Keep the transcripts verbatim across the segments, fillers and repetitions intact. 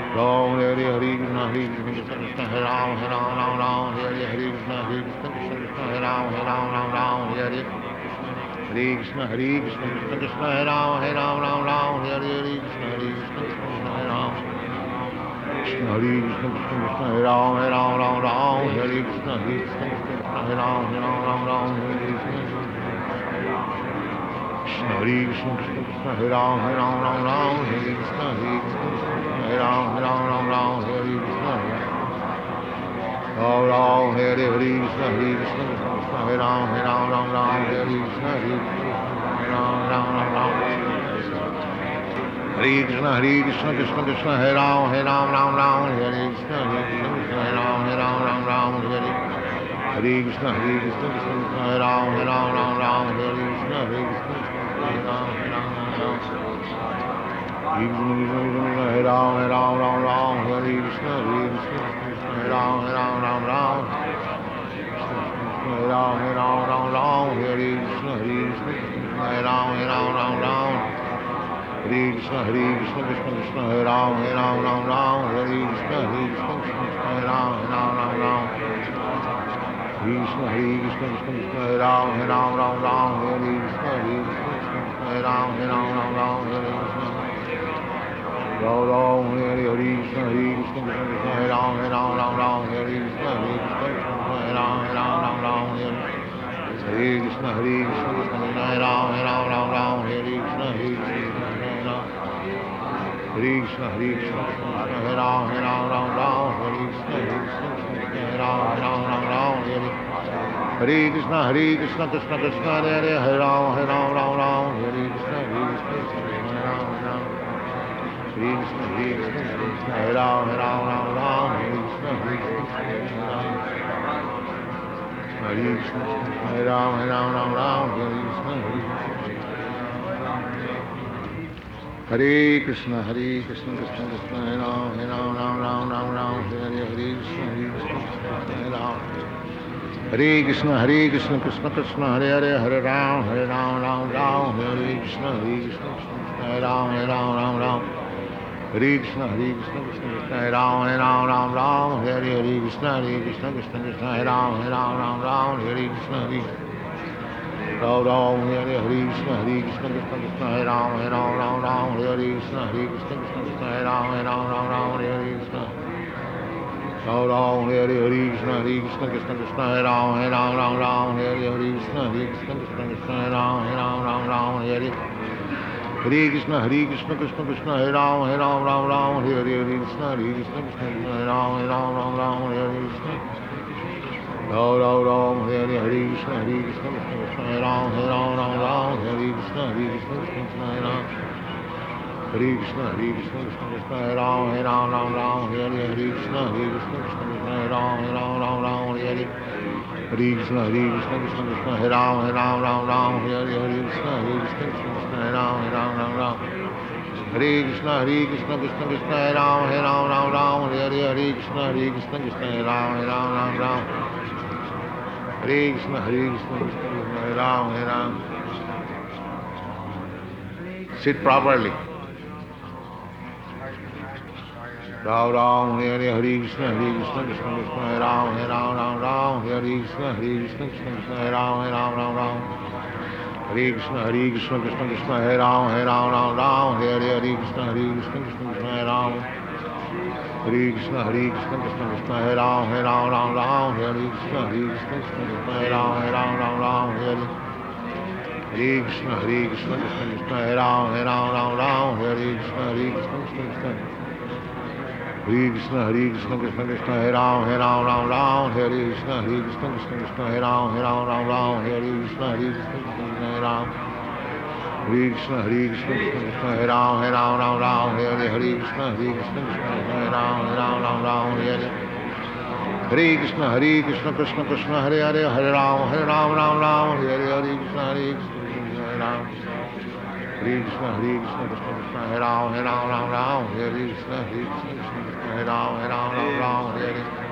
Ram Hare Hare Krishna Hare Krishna Krishna Krishna Hare Ram Hare Ram Ram Ram Hare Hare Krishna Hare Krishna Krishna Krishna Hare Ram Hare Ram Ram Ram Hare Hare Krishna Hare Krishna Krishna Krishna Hare Ram Hare Ram Ram Ram Hare Hare Krishna Hare Krishna Krishna Krishna Hare Ram Krishna Hare Krishna Krishna Krishna Hare Ram Hare Ram Ram Ram Hare Krishna Hare Krishna Krishna Krishna Hare Ram Hare Ram Ram Ram Hare Krishna Krishna Hare Krishna Krishna Krishna Hare Ram Hare Ram Ram Ram Hare Krishna Hare Krishna Krishna Hare Ram Hare Ram Ram Ram Hare Krishna Ram Ram Hare Hare Krishna Hare Krishna Krishna Krishna Hare Ram Hare Ram Ram Ram Hare Krishna Hare Krishna Ram Ram Ram Ram Hare Krishna Hare Krishna Krishna Krishna Hare Ram Hare Ram Ram Ram Hare Krishna Hare Krishna Krishna Hare Ram Hare Ram Ram Ram Hare Hare Krishna Hare Krishna Krishna Krishna Hare Ram Hare Ram Ram Ram Hare Krishna Hare Krishna Hare Ram Hare Ram Ram Ram Hare Ram Hare Ram Ram Ram Hare Krishna Hare Krishna Krishna Hare Ram Hare Ram Ram Ram Hare Ram Hare Ram Ram Ram Hare Krishna Hare Krishna Hare Ram Hare Ram Ram Ram Hare Krishna Hare Krishna Krishna Krishna Hare Ram Hare Ram Ram Ram Hare Krishna Hare Krishna Krishna Hare Ram Hare Ram Ram Ram Krishna Hare Krishna Krishna Krishna Hare Ram Hare Ram Ram Ram Hare Krishna Hare Krishna Krishna Hare Ram Hare Ram Ram Ram Hare Krishna Ram Ram Hare Hare Krishna Hare Krishna Krishna Krishna Hare Ram Hare Ram Ram Ram Hare Krishna Hare Krishna Krishna Hare Ram Hare Ram Ram Ram Hare Krishna Hare Krishna Krishna Krishna Hare Ram Hare Ram Ram Ram Hare Krishna Hare Krishna Hare Krishna Hare Krishna Hare Ram Hare Ram Ram Ram Hare Krishna Hare Krishna Hare Ram Hare Ram Ram Ram Hare Hare Krishna Hare Krishna Krishna Krishna Hare Hare Hare Ram Hare Ram Ram Ram Hare Krishna Hare Krishna Hare Ram Ram Hare Krishna Hare Krishna Hare Ram Hare Ram Ram Ram Hare Krishna Hare Krishna Hare Krishna Hare Ram Hare Ram Ram Ram Hare Krishna Hare Krishna Hare Krishna Krishna Krishna Hare Ram Hare Ram Ram Ram Ram Ram Hare Hare Krishna Hare Krishna Hare Ram Hare Krishna Hare Krishna Krishna Krishna Hare Hare Hare Ram Hare Ram Ram Ram Hare Krishna Hare Krishna Hare Ram Hare Ram Ram Ram Hare Krishna Hare Krishna Krishna Krishna Hare Ram Hare Ram Ram Ram Hare Hare Krishna Hare Krishna Krishna Krishna Hare Ram Hare Ram Ram Ram Hare Krishna Hare Ram Ram Hare Hare Krishna Hare Krishna Krishna Krishna Hare Ram Hare Ram Ram Ram Hare Krishna Hare Krishna Krishna Krishna Hare Ram Hare Ram Ram Ram Hare Krishna Ram Ram Hare Hare Krishna Hare Krishna Krishna Krishna Hare Ram Hare Ram Ram Ram Hare Hare Krishna Hare Krishna Krishna Krishna Hare Ram Hare Ram Ram Ram Hare Hare Krishna Hare Krishna Krishna Krishna Hare Ram Hare Ram Ram Ram Hare Hare Krishna Hare Krishna Krishna Krishna Hare Ram Hare Ram Ram Ram Hare Krishna Ram Ram Ram Hare Hare Krishna Hare Krishna Krishna Krishna Hare Ram Hare Ram Ram Ram Hare Krishna Hare Krishna Krishna Krishna Hare Ram Hare Krishna Hare Krishna Krishna Krishna Hare Ram Hare Ram Ram Ram Hare Hare Krishna Hare Krishna Krishna Krishna Hare Ram Hare Ram Ram Ram Hare Hare Hare Krishna Hare Krishna Krishna Krishna Hare Ram Hare Ram Ram Ram Hare Hare Krishna Hare Krishna Krishna Krishna Hare Ram Hare Ram Ram Ram Hare Krishna Hare Krishna Krishna Krishna Hare Ram Hare Ram Ram Ram Hare Hare Hare Krishna Hare Krishna Krishna Hare Ram Hare Ram Ram Ram Hare Krishna Hare Krishna Krishna Krishna Hare Ram Hare Ram. Sit properly. Ram Ram Hare Hare Hare Krishna Hare Krishna Krishna Krishna Hare Ram Hare Ram Ram Ram Hare Krishna Hare Krishna Krishna Krishna Hare Ram Hare Ram Ram Ram Hare Krishna Hare Krishna Krishna Krishna Hare Ram Hare Ram Ram Ram Hare Hare Krishna Hare Krishna Krishna Krishna Hare Ram Hare Krishna Hare Krishna Krishna Krishna Hare Ram Hare Ram Ram Ram Hare Krishna Hare Krishna Krishna Krishna Hare Ram Hare Ram Ram Ram Hare Hare Krishna Hare Krishna Krishna Krishna Hare Ram Hare Ram Ram Ram Hare Krishna Hare Krishna Krishna Krishna Hare Krishna Hare Krishna Krishna Krishna Hare Ram Hare Ram Ram Ram Hare Krishna Hare Krishna Krishna Krishna Hare Ram Hare Ram Ram Ram Hare Krishna Hare Krishna Krishna Krishna Hare Ram Hare Krishna Hare Krishna Krishna Krishna Hare Ram Hare Ram Ram Ram Hare Hare Krishna Hare Krishna Krishna Krishna Hare Ram Hare Ram Ram Ram Hare Hare Krishna Hare Krishna Krishna Krishna Hare Hare Hare Ram Hare Ram Ram Ram Hare Hare Krishna Hare Krishna Krishna Hare Ram Hare Krishna Hare Krishna Krishna Krishna Hare Ram Hare Ram Ram Ram Hare Krishna Hare Krishna Krishna Krishna Hare Ram Hare Ram Ram Ram Hare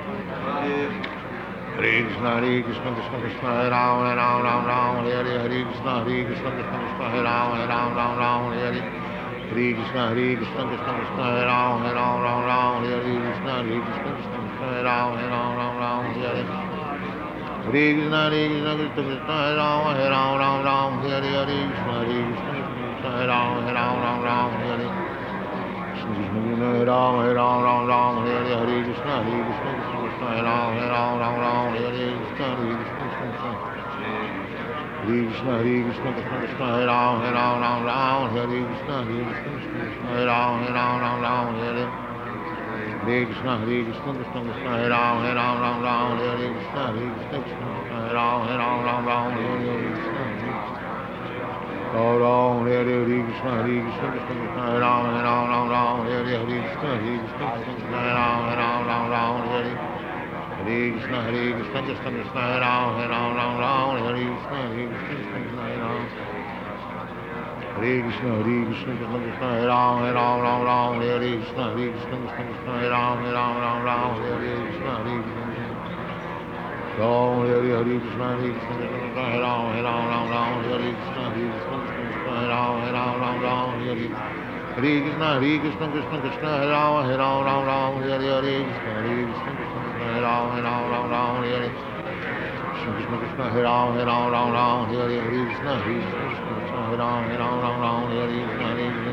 Hare Krishna Hare Krishna Krishna Krishna Hare Ram Hare Ram Ram Ram Hare Hare Hare Krishna Hare Krishna Krishna Krishna Hare Ram Hare Ram Ram Ram Hare Hare Hare Krishna, Hare Krishna, Krishna Krishna, Hare Ram, Hare Ram, Ram Ram, Hare Krishna, Hare Krishna, Krishna Krishna, Hare Ram, Hare Ram, Ram Ram, Hare Hare. Hare Krishna, Hare Krishna, Krishna Krishna, Hare Ram, Hare Ram, Ram Ram, Hare Hare. Hare Krishna, Hare Krishna, Krishna Krishna, Hare Ram, Hare Ram, Ram Ram, Hare Hare. Krishna Krishna, Hare Ram, Hare Ram, Ram Ram, Hare Hare. Hare Krishna, Hare Krishna, Krishna Krishna, Hare Ram, Hare Ram, Ram Ram, Hare Hare. Krishna, Hare Krishna, Krishna Krishna. Hare Krishna, Hare Krishna, Krishna Krishna, Hare Ram, Hare Ram, Ram Ram, Hare Krishna, Hare Krishna, Krishna Krishna, Hare Ram, Hare Ram, Ram Ram, Hare Hare. Hare Krishna, Hare Krishna, Krishna Krishna, Hare Ram, Hare Ram, Ram Ram, Hare Hare. Krishna, Hare Krishna, Krishna Krishna, Hare Ram, Hare Ram, Ram Ram, Hare Hare. Krishna, Hare Krishna, Ram Ram, Hare Hare. Hare Krishna, Hare Krishna, Krishna Krishna, Hare Ram, Hare Ram, Ram Ram, Hare Hare. Hare Krishna, Hare Krishna, Krishna Krishna, Hare Ram, Hare Ram, Ram Ram, Hare Hare. Hare Krishna, Hare Krishna, Krishna Krishna, Hare Ram, Hare Ram, Ram Ram, Hare Hare. Krishna, Hare Krishna, Krishna Krishna, Hare Ram. Hare Krishna, Hare Krishna, Krishna Krishna, Hare Ram, Hare Ram, Ram Ram, Hare Hare. Krishna, Hare Krishna, Krishna Krishna, Hare Ram, Hare Ram, Ram Ram, Hare Hare. Krishna, Hare Krishna, Ram, Hare Hare. Hare Krishna, Hare Krishna, Krishna Krishna, Hare Ram, Hare Ram, Ram Ram, Hare Hare. Krishna, Hare Krishna, Krishna Krishna, Hare Ram, Hare Ram, Ram Ram, Hare Hare. Hare Krishna, Hare Krishna, Krishna Krishna, Hare Ram, Hare Ram, Ram Ram, Hare Hare. Hare Krishna, Hare Krishna, Krishna Krishna, Hare Ram, Hare Ram, Ram Ram, Hare Hare. Krishna Krishna, Krishna Hare Ram, Hare Ram, Ram Ram, Hare Hare. Hare Krishna, Hare Krishna, Krishna Krishna, Hare Ram, Hare Ram, Ram Ram, Hare Hare. Krishna, Hare Krishna,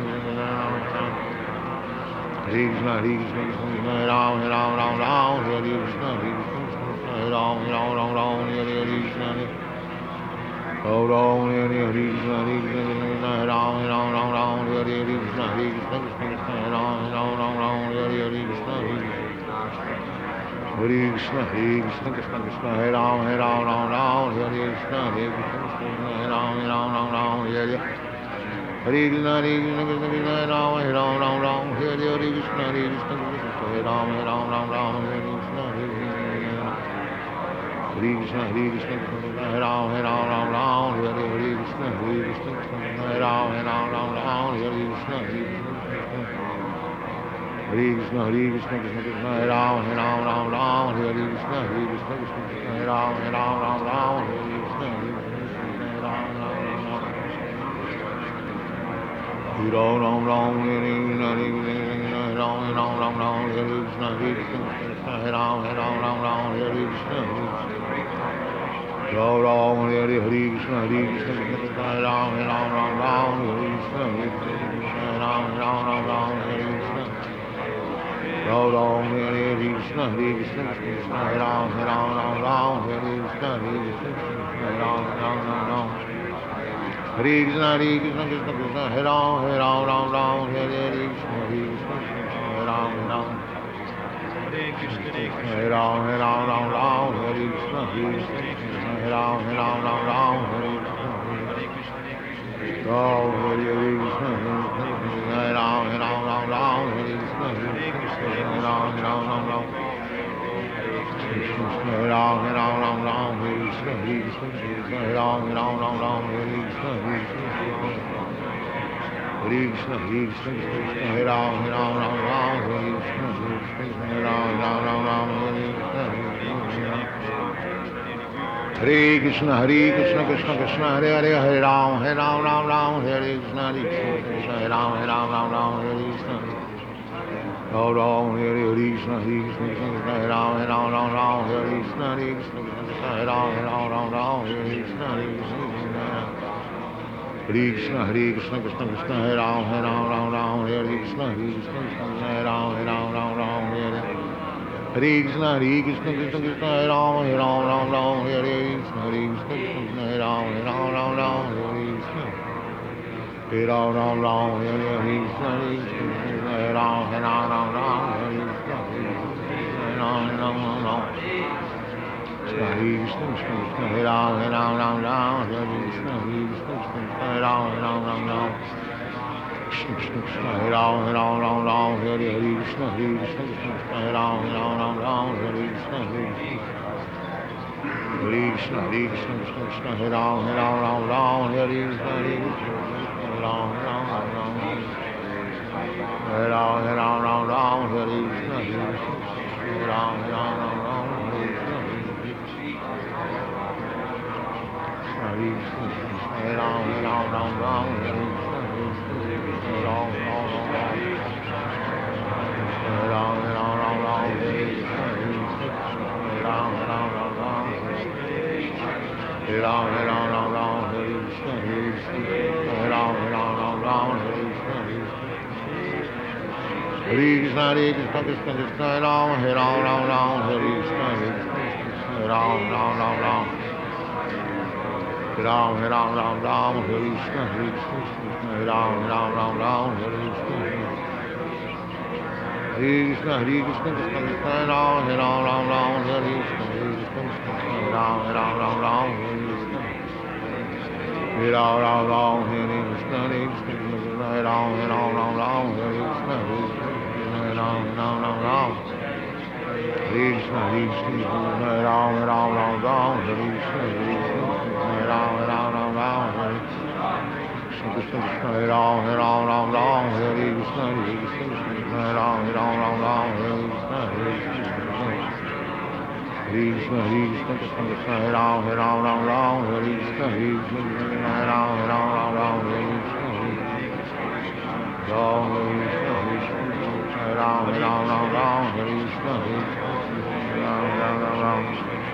Hare Krishna, Hare Ram, Hare Ram, Ram Ram, Hare Hare. Krishna, Hare Krishna, Hare Ram, Hare Ram, Ram Ram, Hare Hare. Krishna, Hare Ram Ram, Hare Hare. Hare Krishna, Hare Krishna, Hare Ram, Hare Ram, Ram Ram, Hare Hare. Krishna, Hare Krishna, Krishna Krishna, Hare Ram, Hare Ram, Ram Ram, Hare Hare. Krishna, Hare Hare Krishna, Hare Krishna, Krishna Krishna, Hare Ram, Hare Ram, Ram Ram, Hare Hare. Krishna, Hare Krishna, Krishna Hare Ram, Hare Ram, Ram Ram, Hare Hare. Hare Krishna, Hare Krishna, Krishna Krishna, Hare Ram, Hare Ram, Ram Ram, Hare Hare. Hare Krishna, Hare Krishna, Krishna Krishna, Hare Ram, Hare Ram, Ram Ram, Hare Hare. Krishna, Hare Krishna, Hare Krishna, Hare Ram, Hare Ram, Ram Ram, Hare Hare. Hare Krishna, Hare Krishna, Hare Ram, Hare Ram, Ram Ram, Hare Hare. Krishna, Hare Krishna, Hare Krishna, Krishna Krishna, Hare Ram, Hare Ram, Ram Ram, Hare Hare. Krishna, Hare Krishna, Krishna Krishna, Hare Ram, Hare Ram, Ram Ram, Hare Hare. Krishna, Hare Krishna, Hare Ram, Ram Ram, Hare Ram, Ram Ram, Hare Hare. Hare Ram, Hare Ram, Ram Ram, Hare Hare. Krishna, Hare Krishna, Krishna Hare Ram, Hare Ram, Ram Ram, Hare Hare. Krishna, Ram Ram, Hare Hare. Hare Krishna, Hare Krishna, Krishna Krishna, Hare Ram, Hare Ram, Ram Ram, Hare Hare. Krishna, Hare Krishna, Hare Ram, Hare Ram, Ram Ram, Hare Hare. Krishna, Ram Ram, Hare Hare. Hare Krishna, Hare Krishna, Krishna Krishna, Hare Ram, Hare Ram, Ram Ram, Hare Hare. Krishna, Hare Krishna, Hare Ram, Hare Ram, Ram Ram. Hare Krishna, Hare Krishna, Krishna Krishna, Hare Ram, Hare Ram, Ram Ram, Hare Hare. Krishna, Hare Krishna, Hare Ram, Hare Ram. Hare Krishna, Hare Ram, Hare Ram, Ram Ram, Hare Krishna, Hare Krishna, Hare Ram, Hare Ram, Ram Ram, Hare Krishna, Ram, Hare Hare. Krishna, Hare Ram, Hare Ram, Ram Ram, Hare Krishna, Hare Hare. Ram, Hare Ram, Ram Ram. Krishna, Hare Ram, Hare Ram, Ram Ram, Hare Krishna, Hare Krishna, Hare Ram, Hare Ram, Ram Ram, Hare Krishna, Hare Krishna, Hare Krishna, Hare Krishna, Hare Ram, Hare Ram, Ram Ram, Hare Krishna, Hare Krishna, Hare Ram, Ram Ram, Ram, Hare Krishna, Hare Krishna, Hare Krishna, Krishna Krishna, Hare Hare. Hare Ram, Hare Ram, Ram Ram, Hare Krishna, Hare Krishna, Hare Ram, Hare Ram, Ram Ram, Hare Krishna. Ram Ram, Hare Hare. Krishna, Hare Krishna, Krishna Hare Ram, Hare Ram, Ram Ram, Hare Krishna, Hare Krishna, Hare Ram, Hare Ram, Ram Ram, Hare Krishna, Hare Krishna, Hare Krishna, Hare Krishna, Krishna Krishna, Hare Ram, Hare Ram, Ram Ram, Hare Krishna, Hare Krishna, Hare Ram, Hare Ram, Ram Ram, Hare Hare. Hare Krishna, Hare Krishna, Krishna Krishna, Hare Ram, Hare Ram, Ram Ram, Hare Krishna, Hare Krishna, Hare Ram, Hare Ram, Ram Ram, Hare Krishna. Hare Ram, Ram Ram, Hare Hare. Krishna, Hare Krishna, Hare Ram, Hare Ram, Ram Ram, Hare Krishna, Hare Ram, Hare Ram, Ram Ram. Krishna, Hare Krishna, Krishna Krishna, Hare Ram, Hare Ram, Ram Ram, Hare Krishna, Hare Krishna, Hare Ram, Hare Ram, Ram Ram. Krishna, Krishna, Krishna, Hare Ram, Hare Ram, Ram Ram, Hare Hare. Krishna, Hare Krishna, Krishna Krishna, Hare Ram, Hare Ram, Ram Ram, Hare Krishna, Hare Krishna. Hare Krishna, Hare Krishna, Krishna Krishna, Hare Ram, Hare Ram, Ram Ram, Hare Krishna, Hare Krishna, Hare Ram, Hare Ram, Ram Ram. Hare Ram, Hare Ram, Ram Ram, Hare Krishna, Hare Krishna, Hare Ram, Hare Ram, Ram Ram, Hare Krishna, Hare Krishna, Hare Ram, Hare Ram, Ram Ram, Hare Krishna, Hare Ram, Hare Ram. Hare Krishna, Hare Krishna, Krishna Krishna, Hare Rama, Hare Rama, Rama Rama, Hare Krishna, Hare Krishna, Hare Rama, Rama Rama, Rama. Hare Ram, Hare Ram, Ram Ram, Hare Krishna, Hare Krishna, Hare Ram, Ram Ram, Ram, Hare Krishna, Hare Krishna, Hare Krishna, Krishna Krishna, Hare Ram, Hare Ram, Ram Ram, Hare Krishna, Hare Krishna, Hare Ram, Hare Ram, Ram Ram, Hare Krishna, Hare Ram, Ram Ram, Hare Krishna, Hare Krishna, Hare Ram, Hare Ram, Ram Ram, Hare Krishna, Hare Ram, Hare Ram, Ram Ram. Hare Krishna, Hare Krishna, Hare Ram, Hare Ram, Ram Ram, Hare Krishna, Hare Krishna, Hare Ram, Hare Ram, Ram Ram, Hare Krishna, Krishna Krishna, Hare Ram, Hare Ram, Ram Ram, Hare Krishna, Hare Krishna, Hare Ram, Hare Ram, Ram Ram, Hare Krishna, Hare Krishna, Hare Krishna, Hare Krishna, Krishna Krishna, Hare Ram, Hare Ram, Ram Ram, Hare Krishna, Hare Krishna, Hare Ram, Hare Ram, Ram Ram, Hare Krishna, Hare Ram, Hare Ram, Ram Ram, Hare Krishna, Hare Ram, Ram Ram, Ram.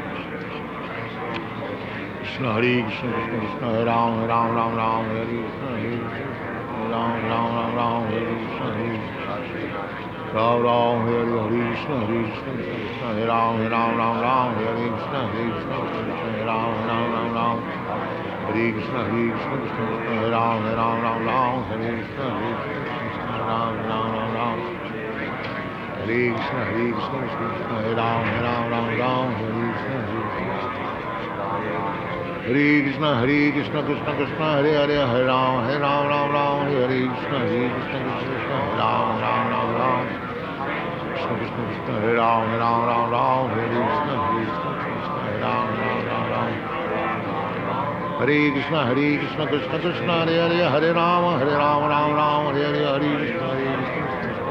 Krishna, Hare Krishna, Krishna Krishna, Hare Ram, Hare Ram, Ram Ram, Hare Krishna, Hare Ram, Ram Ram, Ram, Hare Krishna, Hare Ram, Ram, Hare Krishna, Hare Krishna, Krishna, Hare Ram, Hare Ram, Ram Ram, Hare Krishna, Hare Krishna, Hare Ram, Ram Ram, Ram. Hare Krishna, Hare Krishna, Krishna Krishna, Hare Ram, Hare Ram, Ram Ram, Hare Krishna, Hare Krishna, Hare Ram, Ram Ram, Ram. Hare Krishna, Hare Krishna, Krishna Krishna, Hare Ram, Hare Ram, Ram Ram, Hare Krishna, Hare Hare Krishna, Hare Krishna, Krishna Krishna, Hare Hare, Hare Ram, Hare Ram, Ram Ram, Hare Krishna, Hare Krishna, Krishna Krishna, Hare Ram, Ram Ram, Ram. Krishna Krishna, Krishna Hare Ram, Hare Ram, Ram Ram, Hare Krishna, Hare Krishna, Krishna Hare Ram, Ram Ram, Ram. Hare Krishna, Hare Krishna, Krishna Krishna, Hare Hare, Hare Ram, Hare Ram, Ram Ram, Hare Hare, Hare Krishna, Hare Krishna,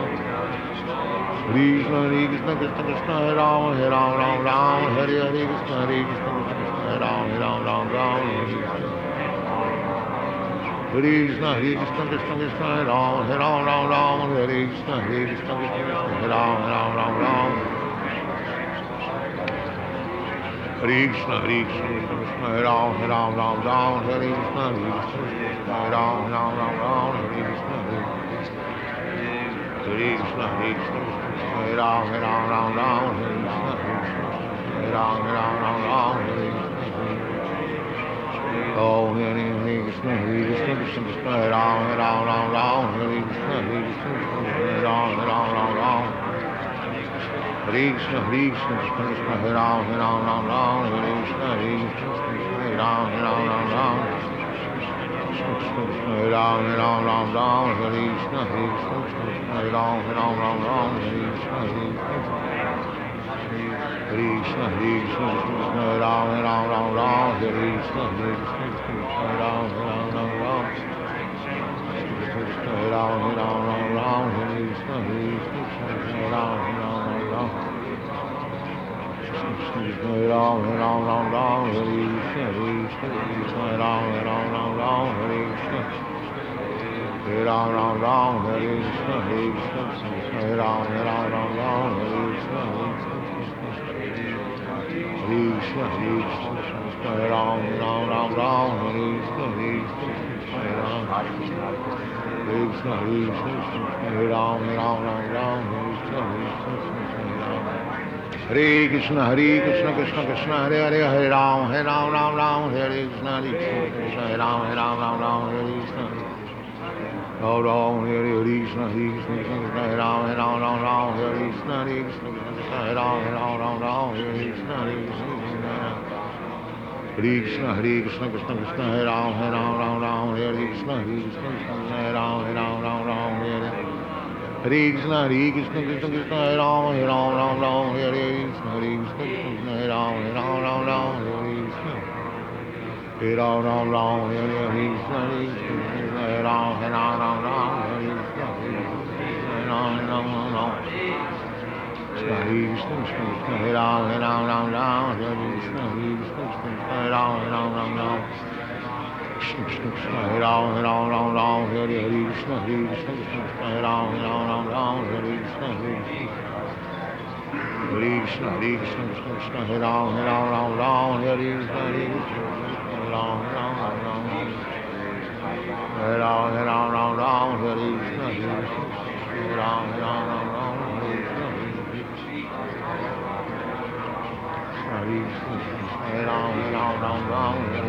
Krishna Hare Krishna, Krishna Krishna, Hare Ram, Hare Ram, Ram Ram, Hare Hare, Krishna Hare Krishna, Krishna Krishna, Hare Ram, Hare Ram, Ram Ram, Hare Krishna, Hare Krishna, Krishna Krishna, Hare Ram, Hare Ram, Ram Ram, Hare Krishna, Hare Krishna, Krishna Krishna, Hare Ram, Hare Ram, Ram Ram. Hare Krishna, Hare Krishna, Krishna Krishna, Hare Ram, Hare Ram, Ram Ram, Hare Krishna, Hare Krishna, Hare Ram, Hare Ram, Ram Ram, Hare Krishna, Hare Krishna, Hare Krishna, Hare Ram, Hare Ram, Ram Ram, Hare Krishna, Hare Ram, Hare Ram, Ram Ram, Hare Krishna. Oh, Hare Hare Krishna, Hare Krishna, Krishna Krishna, Hare Ram, Hare Ram, Ram Ram, Hare Krishna, Hare Krishna, Hare Ram, Hare Ram, Ram Ram. Hare Krishna, Hare Krishna, Krishna Krishna, Hare Ram, Hare Ram, Ram Ram, Hare Krishna, Hare Krishna, Hare Ram, Hare Ram, Ram Ram. Krishna Krishna, Hare Ram, Hare Ram, Ram Ram, Hare Krishna, Hare Krishna, Hare Ram, Hare Ram, Ram Ram, Hare Krishna, Hare Krishna, Hare Krishna, Krishna Hare Ram, Hare Ram, Ram Ram, Hare Krishna, Hare Krishna, Hare Ram, Hare Ram, Ram Ram. Krishna Hare Ram, Hare Ram, Ram Ram, Hare Krishna, Hare Krishna, Hare Ram, Hare Ram, Ram Ram. Krishna Hare Ram, Hare Ram, Ram Ram, Hare Krishna, Hare Krishna, Hare Ram, Hare Ram, Ram Ram, Hare Krishna. Hare Ram, Ram Ram, Hare Krishna, Hare Krishna, Hare Ram, Hare Ram, Ram Ram, Hare Krishna, Hare Krishna, Hare Krishna, Hare Ram, Hare Ram, Ram Ram, Hare Krishna, Hare Krishna, Hare Ram, Hare Krishna, Hare Krishna, Hare Ram, Hare Ram, Ram Ram, Hare Krishna, Hare Krishna, Hare Krishna, Hare Krishna, Krishna Krishna, Hare Hare, Hare Ram, Hare Ram, Ram Ram, Hare Krishna, Hare Krishna, Hare Ram, Hare Ram, Ram Ram, Hare Krishna. Ram Ram, Hare Hare Krishna, Hare Krishna, Krishna Hare Ram, Hare Ram, Ram Ram, Hare Krishna, Hare Krishna, Hare Ram, Hare Ram, Ram Ram, Hare Krishna, Hare Krishna, Hare Krishna, Hare Krishna, Krishna Krishna, Hare Ram, Hare Ram, Ram Ram, Hare Krishna, Hare Krishna, Hare Ram, Hare Ram, Ram Ram, Hare Hare Krishna, Hare Krishna, Krishna Krishna, Hare Ram, Hare Ram, Ram Ram, Hare Krishna, Hare Krishna, Hare Ram, Hare Ram, Ram Ram, Hare Krishna. Hare Ram, Ram Ram, Hare Hare Krishna, Hare Krishna, Hare Ram, Hare Ram, Ram Ram, Hare Krishna, Hare Ram, Hare Ram, Ram Ram. Hare Krishna, Krishna, Hare Ram, Hare Ram, Ram Ram, Hare Krishna, Hare Krishna, Hare Ram, Hare Ram, Ram Ram. Krishna, Krishna, Hare Ram, Hare Ram, Ram Ram, Hare Hare Krishna, Hare Krishna, Hare Ram, Hare Ram, Ram Ram, Hare Krishna, Hare Krishna. Hare Krishna, Hare Krishna, Krishna Krishna, Hare Ram, Hare Ram, Ram Ram, Hare Krishna, Hare Krishna, Hare Ram, Hare Ram, Ram Ram, Hare Ram, Hare Ram, Ram Ram, Hare Krishna, Hare Krishna, Hare Ram, Hare Ram, Ram Hare Ram, Hare Ram, Ram Ram, Hare